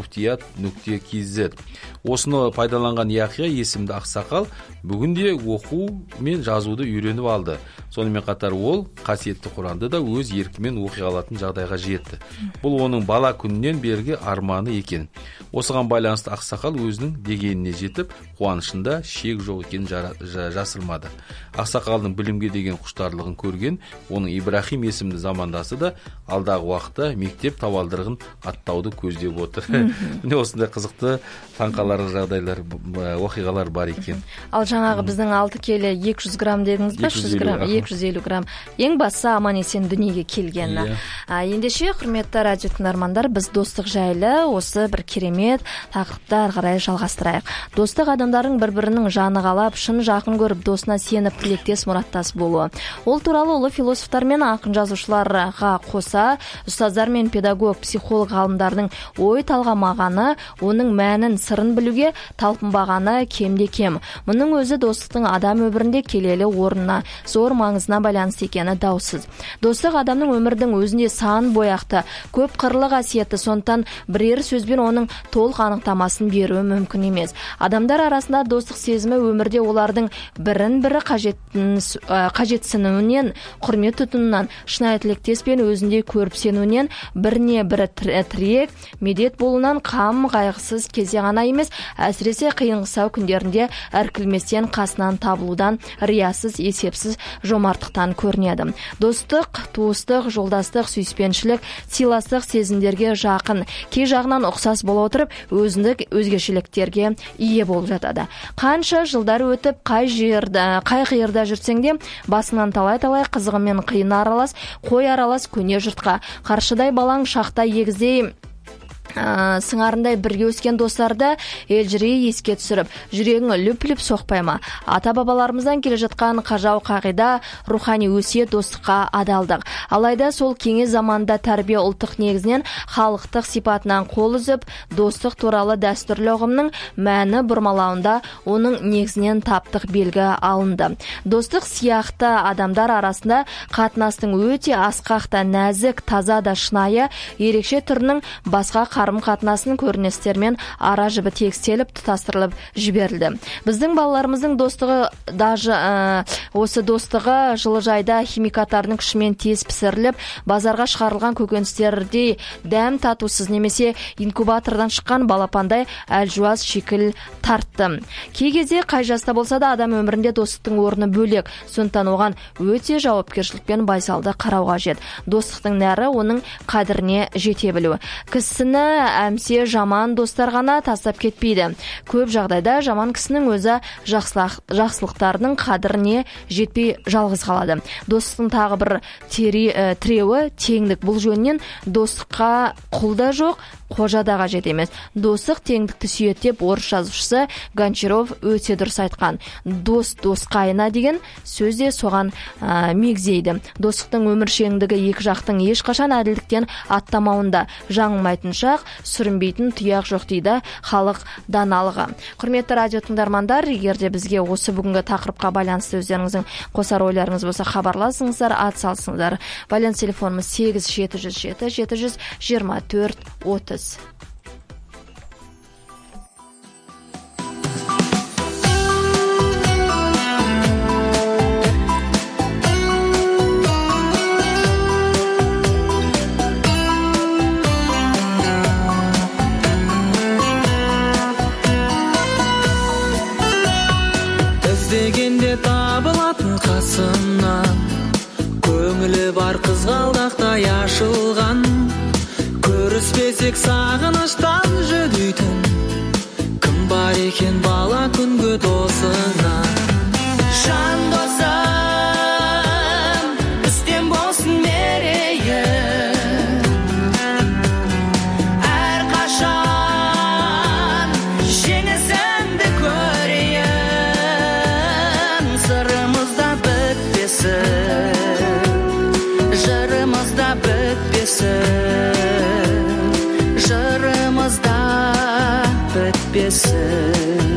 B: muftiyat.kz. Осыны пайдаланған Яхия есімді ақсақал бүгінде оқу мен жазуды үйреніп алды. Сонымен қатар ол қасиетті Құранды да өз еркімен оқи алатын жағдайға жетті. Бұл оның бала күнінен бергі арманы екен. Осыған байланысты ақсақал өзінің дегеніне жетіп, қуанышында шек жоқ екенін жасырмады. Ақсақалдың білімге деген құштарлығын көрген оның Ибрахим есімді замандасы да алдағы уақытта мектеп табалдырығын аттауды көздеп отыр. Міне осындай қызықты таңқаларлық жағдайлар, оқиғалар бар екен.
A: Ал жаңағы біздің 6 келі 200 грамм дедіңіз ба? 250 грамм. Ең басы аман есен дүниеге келгені. Ендеше, құрметті радио тыңдармандар, біз достық жайлы осы бір керемет тақырыпты ары қарай жалғастырайық. Достық адамдардың бір-бірінің жаны қалап, шын жақын көріп, досына сеніп, тілектес мұраттас болуы. Ол туралы ұлы философтар мен ақын жазушыларға қоса, ұстаздар мен педагог, психолог ғалымдардың ой талғамағаны, оның мәнін, сырын білуге талпынбағаны кемде кем. Мұның өзі достықтың адам өмірінде келелі орнына, зор маңызына байланысты екені даусыз. Достық адамның өмірдің өзінде сан бояқты, көп қырлы қасиеті, сондықтан бірер сөзбен оның толық анықтамасын беруі мүмкін емес. Адамдар арасында достық сезімі өмірде олардың бірін-бірі қажетсінуінен, құрмет тұтынуынан, шынайы тілектес пен өзінде көріп сенуінен, біріне бірі тірек, медет болуынан, қам қайғысыз кезде ғана емес, әсіресе қиын-қыстау күндерінде іркілместен қасынан табылудан, риясыз, есепсіз жомарттықтан көрінеді. Достық, туыстық, жолдастық, сүйіспеншілік, сыйластық сезімдерге жақын, кей жағынан ұқсас бола отырып, өзіндік өзгешеліктерге ие болып жатады. Қанша жылдар өтіп, қай қиырда жүрсең де, басыңнан талай-талай қызығы мен қиыны аралас, қой аралас көне жұртқа. Қаршыдай балаң шақта егіздей сыңарындай бірге өскен достарды елжірей еске түсіріп, жүрегің лүп-лүп соқпай ма? Ата-бабаларымыздан келе жатқан қажау қағида, рухани өсиет достыққа адалдық. Алайда сол кеңес заманында тәрбие ұлттық негізінен халықтық сипатынан қол үзіп, достық туралы дәстүрлі ұғымның мәні бұрмалауында оның негізінен таптық белгі алынды. Достық сияқты адамдар арасында қатынастың өте асқақта, нәзік, таза да шынайы, ерекше түрінің басқа қарым-қатынасын көріністермен ара жібі тегістеліп, тұтастырылып жіберілді. Біздің балаларымыздың достығы осы достығы жылыжайда химикаттардың күшімен тез пісіріліп, базарға шығарылған көкөністердей дәм татусыз немесе инкубатордан шыққан балапандай әлжуаз шикіл тартты. Кей кезде қай жаста болса да адам өмірінде достықтың орны бөлек, сондықтан оған өте жауапкершілікпен байсалды қарау қажет. Достықтың нәрі оның қадіріне жете білу. Кісіні әмсе жаман достар ғана тастап кетпейді. Көп жағдайда жаман кісінің өзі жақсылықтарының қадіріне жетпей жалғыз қалады. Достықтың тағы бір тіреуі теңдік. Бұл жөнінен достыққа құл да жоқ, қожа да қажет емес. Достық теңдікті сүйет деп орыс жазушысы Гончаров өте дұрыс айтқан. Дос-досқайына деген сөз де соған мегзейді. Достықтың өміршеңдігі екі жақтың ешқашан әділдіктен аттамауында, жаңылмайтын шақ, сүрінбейтін тұяқ жоқ дейді халық даналығы. Құрметті радио тыңдармандар, егер де бізге осы бүгінгі тақырыпқа байланысты өздеріңіздің қосар ойларыңыз болса, хабарласыңыздар, ат салсыңыздар. Байланыс телефонымыз 8707 724 30.
E: Іздегенде табылатын қасымнан, көңілі бар қызғалдақтай ашылған, көріспесек сағыныштан жүдейтін, кім бар екен бала күнгі досыңа. Жан досым, үстем болсын мерейім, әрқашан жеңісіңді көрейін. Сырымызда бітпесін, жырымызда бітпесін, жырымызда бітпесін.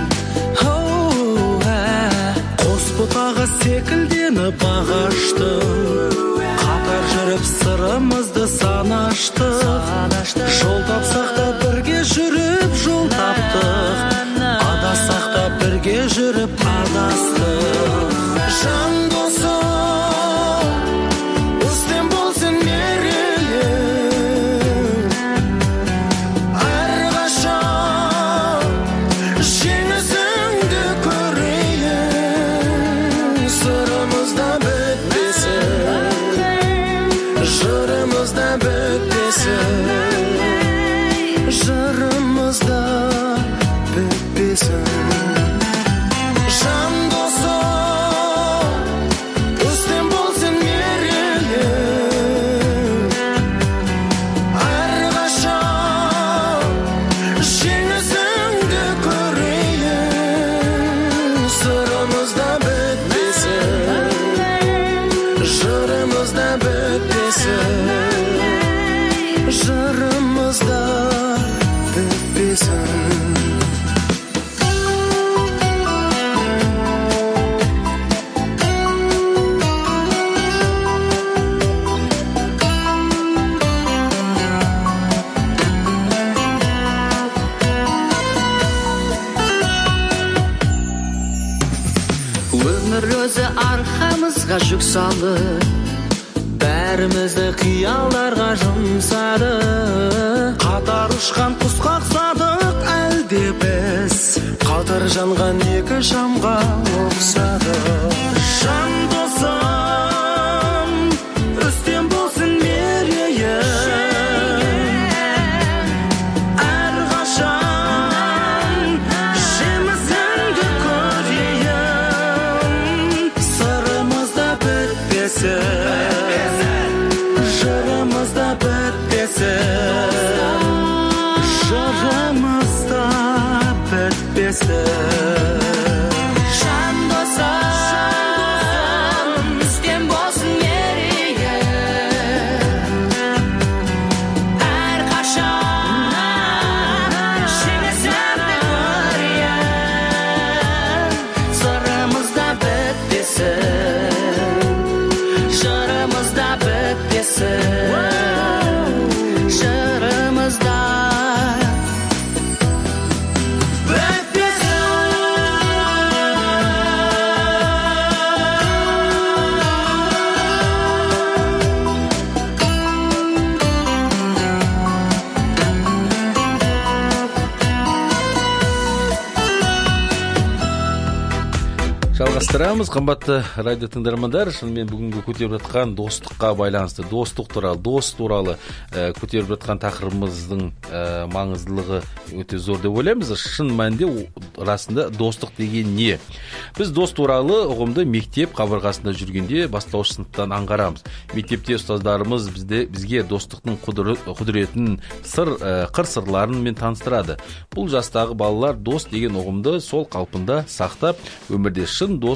E: Қос бұтағы секілденіп ағаштың, қатар жүріп сырымызды санаштық. Жол тапсақ та бірге жүріп жол таптық, адасақ та бірге жүріп адастық. Жан досым, үстем болсын мерейім, әрқашан жеңісіңді көрейін. Сырымызда бітпесін, жырымызда бітпесін, жырымызда бітпесін. Жан досым, үстем болсын мерейім, әрқашан жеңісіңді көрейін. Сырымызда бітпесін, жырымызда бітпесін, жырымызда бітпесін. Өмір өзі арқамызға жүк салып, бәрімізді қиялдарға жұмсады. Қатар ұшқан құсқа ұқсадық әлде біз, қатар жанған екі шамға ұқсадық. Жан досым, үстем болсын мерейім, әрқашан жемісіңді көрейін. Сырымызда бітпесін, жырымызда бітпесін, жырымызда бітпесін. Жан досым, үстем болсын мерейім, әрқашан жеңісіңді көрейін. Сырымызда бітпесін, жырымызда бітпесін, жырымызда
B: Жалғастырамыз, қымбатты радио тыңдармандар. Шынымен бүгінгі көтеріп жатқан достыққа байланысты, достық туралы, дос туралы көтеріп жатқан тақырыбымыздың маңыздылығы өте зор деп ойлаймыз. Шын мәнінде расында достық деген не? Біз дос туралы ұғымды мектеп қабырғасында жүргенде бастауыш сыныптан аңғарамыз. Мектепте ұстаздарымыз бізге достықтың құдіретін, қыр-сырларын мен таныстырады. Бұл жастағы балалар дос деген ұғымды сол қалпында сақтап, өмірде шын дос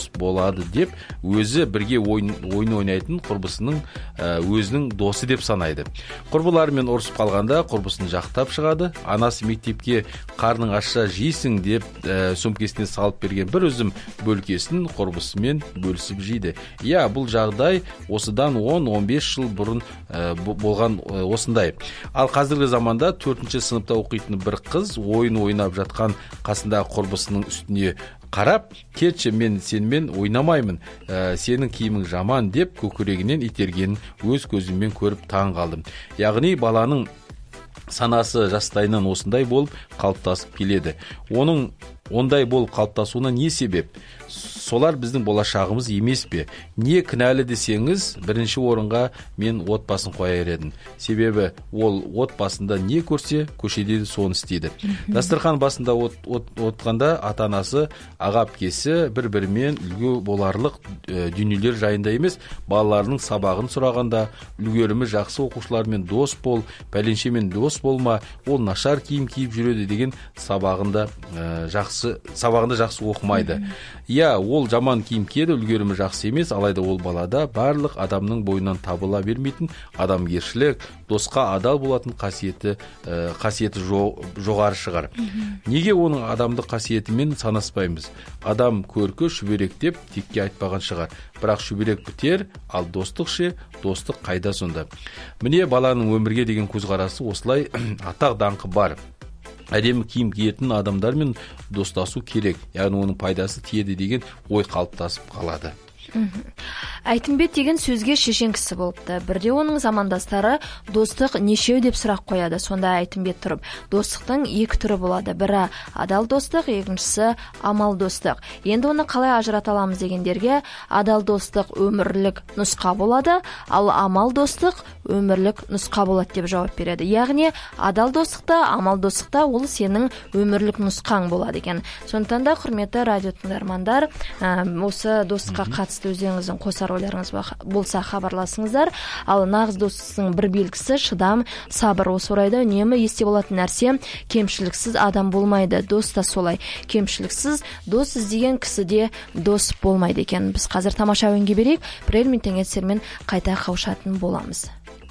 B: дос болады деп өзі бірге ойын ойнайтын құрбысының өзінің досы деп санайды. Құрбыларымен ұрысып қалғанда құрбысын жақтап шығады. Анасы мектепке қарның ашса жейсің деп сөмкесіне салып берген бір үзім бөлкесін құрбысымен бөлісіп жейді. Иә, бұл жағдай осыдан 10-15 жыл бұрын болған осындай. Ал қазіргі заманда 4-ші сыныпта оқитын бір қыз ойын ойнап жатқан қасында құрбысының үстіне қарап, "Кетші, мен сенімен ойнамаймын, сенің киімің жаман" деп көкірегінен itергенін өз көзіммен көріп таң қалдым. Яғни баланың санасы жастайынан осындай болып қалыптасып келеді. Оның ондай болып қалыптасуына не себеп? Солар біздің болашағымыз емес пе? Не кінәлі десеңіз, бірінші орынға мен отбасын қояр едім. Себебі ол отбасында не көрсе, көшеде де соны істейді. Дастархан басында отқанда ата-анасы, аға-әпкесі бір-бірімен үлгі боларлық дүниелер жайында емес, балаларының сабағын сұрағанда, үлгерімі жақсы оқушылармен дос бол, пәленшемен дос болма, ол нашар киім киіп жүреді деген сабағында жақсы оқымайды. Иә, ол жаман киім киеді, үлгерімі жақсы емес, алайда ол балада барлық адамның бойынан табыла бермейтін адамгершілік, досқа адал болатын қасиеті жоғары шығар. Неге оның адамдық қасиетімен санаспаймыз? Адам көркі шүберек деп текке айтпаған шығар. Бірақ шүберек бітер, ал достық ше, достық қайда сонда? Міне баланың өмірге деген көзқарасы осылай атақ даңқы бар. Әдемі киім киетін адамдармен достасу керек, яғни оның пайдасы тиеді деген ой қалыптасып қалады.
A: Айтымбет деген сөзге шешен кісі болыпты. Бірде оның замандастары достық нешеу деп сұрақ қояды. Сонда Айтымбет тұрып, достықтың екі түрі болады. Бірі адал достық, екіншісі амал достық. Енді оны қалай ажырата аламыз дегендерге, адал достық өмірлік нұсқа болады, ал амал достық өмірлік нұсқа болады деп жауап береді. Яғни адал достықта, амал достықта ол сенің өмірлік нұсқаң болады екен. Сондықтан да құрметті радио тыңдармандар, осы достыққа қатысты өздеріңіздің қосар ойларыңыз болса хабарласыңыздар. Ал нағыз достың бір белгісі шыдам, сабыр. Осы орайда үнемі есте болатын нәрсе, кемшіліксіз адам болмайды. Дос та солай. Кемшіліксіз дос іздеген кісіде дос болмайды екен. Біз қазір тамаша әуенге берейік, бірер минуттан кейін сіздермен қайта қауышатын боламыз.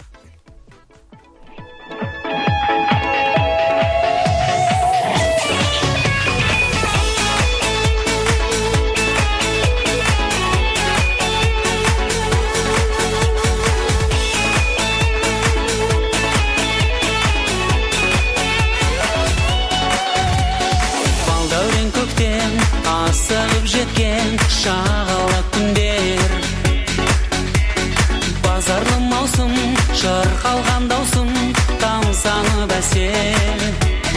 E: Асығып жеткен шағала күндер, базарлы маусым, шырқалған даусым, тамсанып әсер.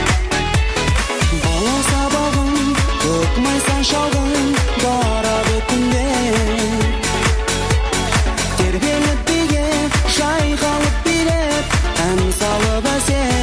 E: Бала сабағым, көкмайсан шалғым, барады күндер. Тербеліп биге, шайқалып билеп, ән салып әсер.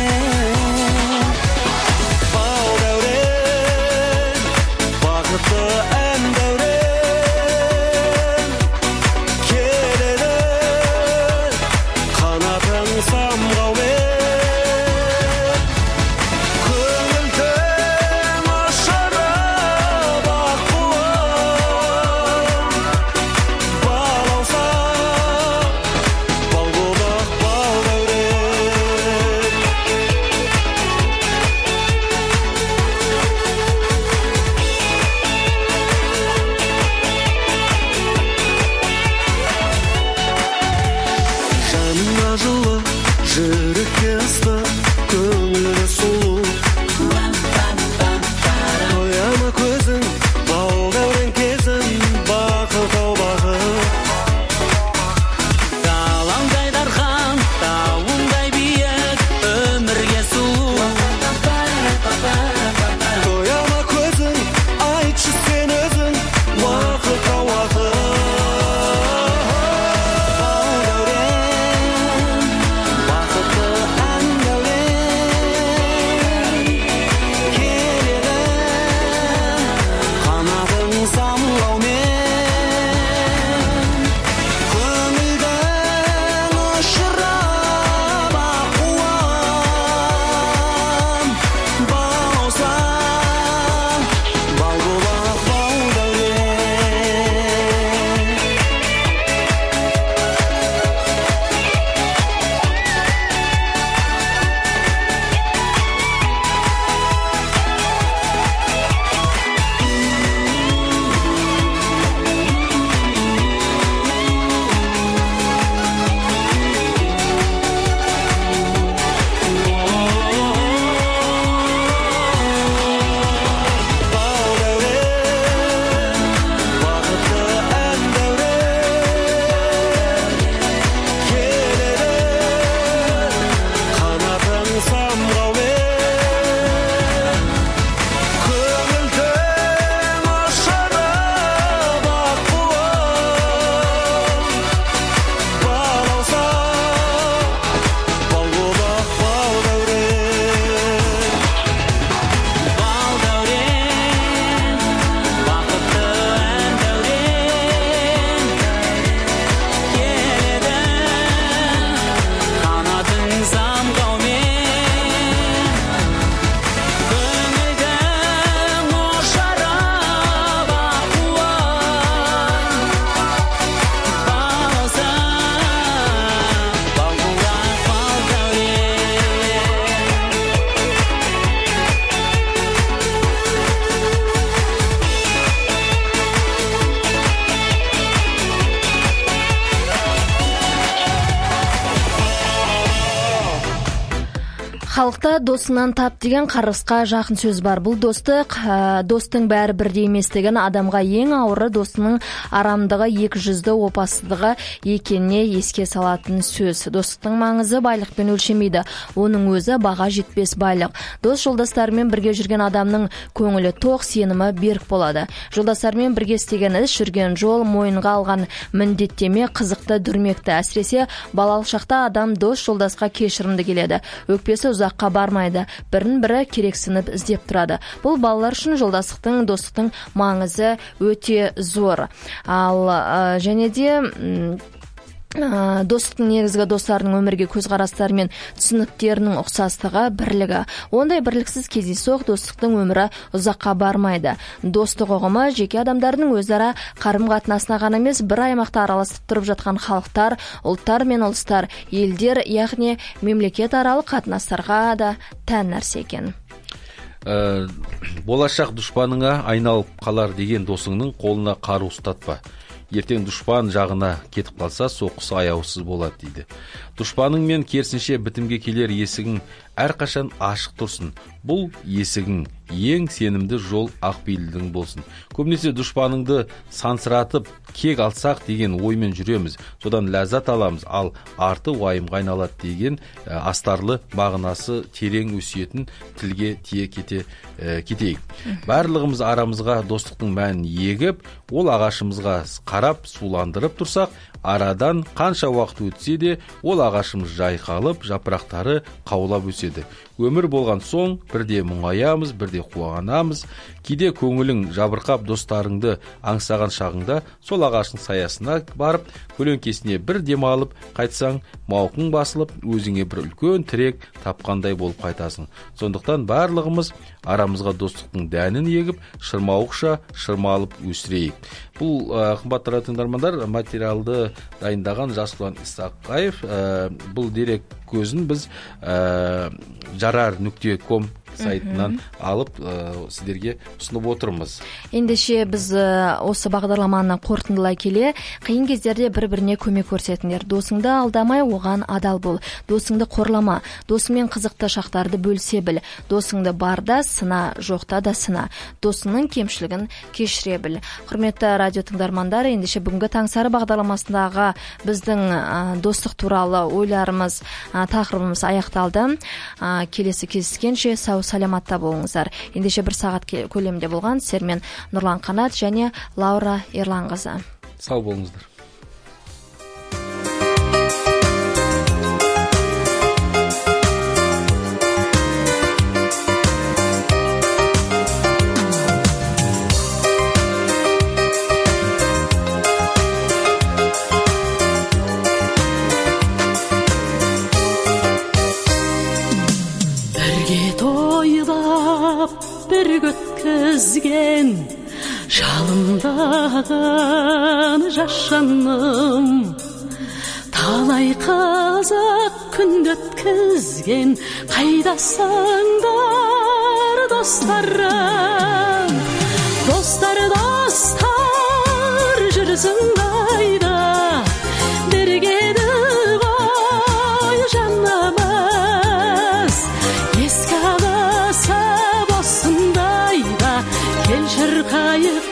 A: Халықта досыңнан тап деген қарғысқа жақын сөз бар. Бұл достың бәрі бірдей еместігін, адамға ең ауыры досының арамдығы, екі жүзді опасыздығы екеніне еске салатын сөз. Достықтың маңызы байлықпен өлшемейді. Оның өзі баға жетпес байлық. Дос жолдастарымен бірге жүрген адамның көңілі тоқ, сенімі берік болады. Жолдастарымен бірге істеген іс, жүрген жол, мойынға алған міндеттеме қызықты, дүрмекті. Әсіресе балалық шақта адам дос жолдасқа кешірімді келеді. Өкпесі ұзаққа бармайды, бірін-бірі керексініп іздеп тұрады. Бұл балалар үшін жолдастықтың, достықтың маңызы өте зор. Ал және де достықтың негізгі достардың өмірге көзқарастары мен түсініктерінің ұқсастығы, бірлігі. Ондай бірліксіз кездейсоқ достықтың өмірі ұзаққа бармайды. Достық ұғымы жеке адамдардың өзара қарым-қатынасына ғана емес, бір аймақта араласып тұрып жатқан халықтар, ұлттар мен ұлыстар, елдер, яғни мемлекет аралық қатынастарға да тән нәрсе екен.
B: Болашақ дұшпаныңа айналып қалар деген досыңның қолына қару ұстатпа. Ертең дұшпан жағына кетіп қалса, соққысы аяусыз болады дейді. Дұшпаныңмен керісінше бітімге келер есігің әрқашан ашық тұрсын. Бұл есігің ең сенімді жол ақпейілдің болсын. Көбінесе дұшпаныңды сансыратып, кек алсақ деген оймен жүреміз. Содан ләззат аламыз, ал арты уайымға айналады деген астарлы мағынасы терең өсиетін тілге тие кетейік. Барлығымыз арамызға достықтың мәнін егіп, ол ағашымызға қарап суландырып тұрсақ, арадан қанша уақыт өтсе де, ол ағашымыз жайқалып, жапырақтары қаулап өседі. Өмір болған соң, бірде мұңаямыз, бірде қуанамыз. Кейде көңілің жабырқап достарыңды аңсаған шағыңда, сол ағаштың саясына барып, көлеңкесіне бір демалып қайтсаң, мауқың басылып, өзіңе бір үлкен тірек тапқандай болып қайтасың. Сондықтан барлығымыз арамызға достықтың дәнін егіп, шырмауықша шырмалып өсірейік. Бұл қымбатты тыңдармандар, материалды дайындаған Жасұлан Исақаев. Бұл дерек көзін біз жарар.com сайтынан алып сіздерге ұсынып отырмыз.
A: Ендеше біз осы бағдарламаны қорытындылай келе, қиын кездерде бір-біріне көмек көрсетіңдер. Досыңды алдамай, оған адал бол. Досыңды қорлама. Досыңмен қызықты шақтарды бөлісе біл. Досыңды барда сына, жоқта да сына. Досыңның кемшілігін кешіре біл. Құрметті радио тыңдармандар, ендеше бүгінгі Таңсары бағдарламасындағы біздің достық туралы ойларымыз, тақырыбымыз аяқталды. Келесі кездескенше сау саламатта болыңыздар. Ендеше бір сағат көлемінде болған сіздермен Нұрлан Қанат және Лаура Ерланқызы.
B: Сау болыңыздар.
F: Өткізген жалындаған жас жаным, талай қызық күнді өткізген қайдасыңдар достарым. Достар жүрсің қайда, бергеді ғой жанымыз. Еске алысып осындайда кел шырқайық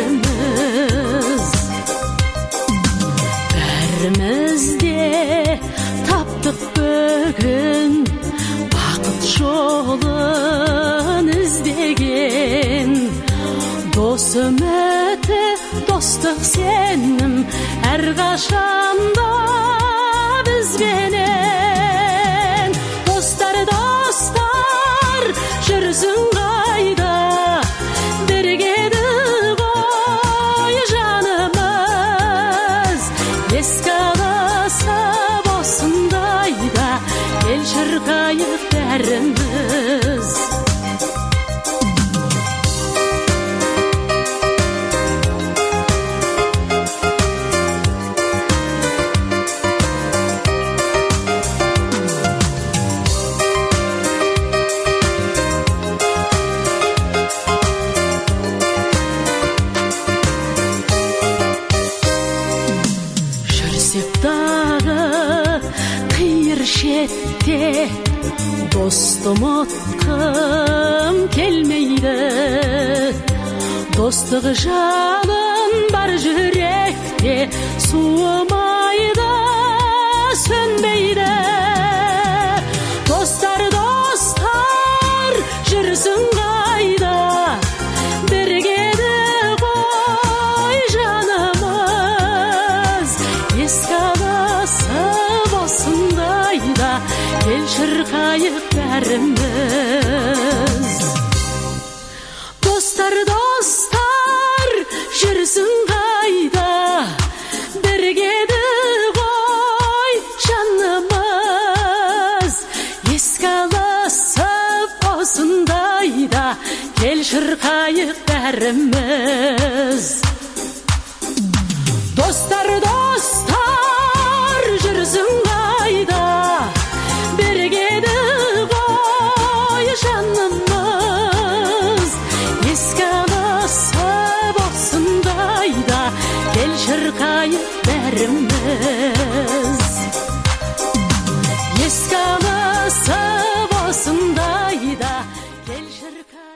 F: бәріміз де таптық бүгін бақыт жолын іздеген. Досым өте достық сенім әрқашанда бізбенен. Достар жүрсің қайда, бергеді ғой жанымыз. Еске алысып осындайда кел шырқайық бәріміз. Dostum atqım kelmeydi, dostluq жалын бар жүректе, суымайды, сөнбейді. Достар, достар, жүрсің қайда, біргеді ғой жанымыз. Еске алысып осындайда, ел шырқайық бәріміз. Dostlar, dostlar, жүрсің қайда, біргеді ғой жанымыз. Еске алысып осындайда, кел шырқайық бәріміз. Dostlar, dostlar, жүрсің қайда, біргеді ғой жанымыз. Еске алысып осындайда, кел шырқайық бәріміз. Еске алысып осындайда,